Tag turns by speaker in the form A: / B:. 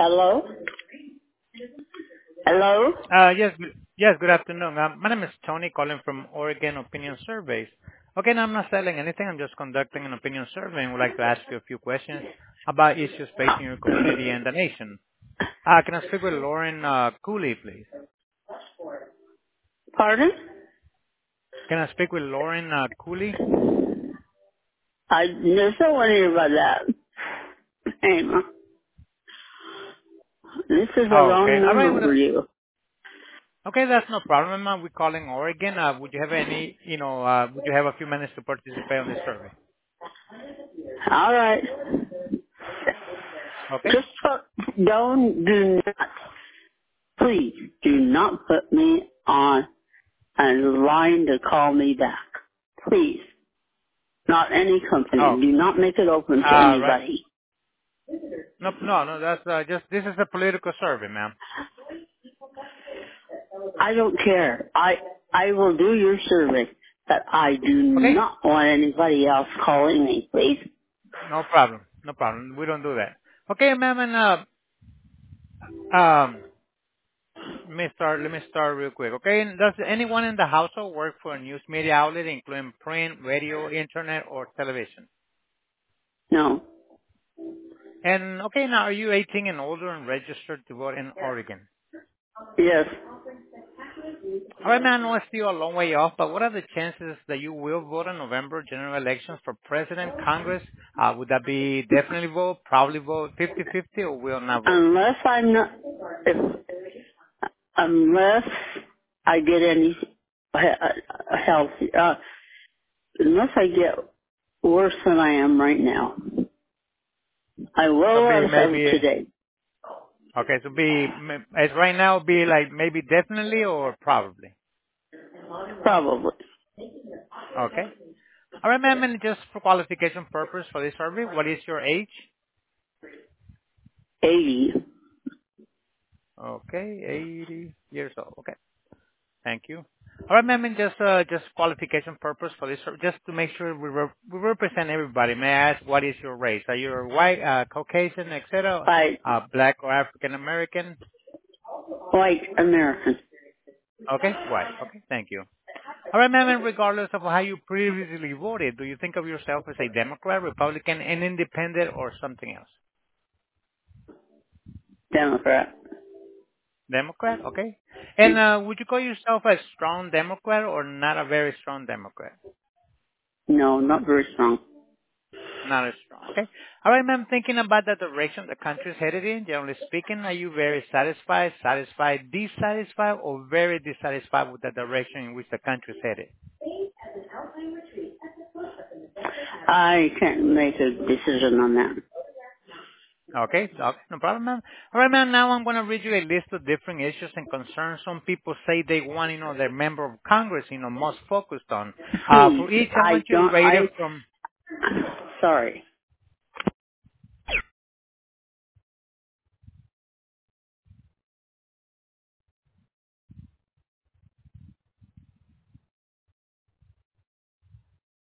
A: Hello? Hello?
B: Yes, good afternoon. My name is Tony, calling from Oregon Opinion Surveys. Okay, now I'm not selling anything. I'm just conducting an opinion survey and would like to ask you a few questions about issues facing your community and the nation. Can I speak with Lauren Cooley, please?
A: Pardon?
B: Can I speak with Lauren Cooley?
A: There's no one here by that name. This is a
B: Oh, okay.
A: wrong
B: All right.
A: number for you.
B: Okay, that's no problem. We're calling Oregon. Would you have would you have a few minutes to participate on this survey?
A: All right.
B: Okay?
A: Just do not, please, do not put me on a line to call me back. Please. Not any company.
B: Oh,
A: Do not make it open to
B: all right.
A: anybody.
B: No, that's this is a political survey, ma'am.
A: I don't care. I will do your service, but I do
B: Okay?
A: not want anybody else calling me, please.
B: No problem. No problem. We don't do that. Okay, ma'am, and um, let me start real quick. Okay, and does anyone in the household work for a news media outlet, including print, radio, internet, or television?
A: No.
B: And okay, now are you 18 and older and registered to vote in Oregon?
A: Yes.
B: All right, man, I know it's still a long way off, but what are the chances that you will vote in November general elections for president, Congress? Would that be definitely vote, probably vote, 50-50, or will not vote?
A: Unless I'm not, if, unless I get any health, unless I get worse than I am right now, I
B: So
A: will
B: be
A: vote
B: maybe,
A: today.
B: okay, so as right now, be like maybe definitely or probably.
A: Probably.
B: Okay. All right, ma'am, and just for qualification purpose for this survey, what is your age?
A: 80.
B: Okay, 80 years old. Okay. Thank you. All right, ma'am, and just qualification purpose for this, just to make sure we represent everybody. May I ask what is your race? Are you white, Caucasian, etc.,
A: White,
B: black or African American?
A: white American.
B: Okay, white. Okay, thank you. All right, ma'am, and regardless of how you previously voted, do you think of yourself as a Democrat, Republican, an independent, or something else?
A: Democrat.
B: Democrat, okay. And would you call yourself a strong Democrat or not a very strong Democrat?
A: No, not very strong.
B: Not as strong. Okay. All right, ma'am. Thinking about the direction the country is headed in, generally speaking, are you very satisfied, dissatisfied, or very dissatisfied with the direction in which the country is headed?
A: I can't make a decision on that.
B: Okay, no problem, ma'am. All right, ma'am. Now I'm going to read you a list of different issues and concerns. Some people say they want, their member of Congress, most focused on.
A: Please,
B: For each, I want you to rate it from.
A: sorry.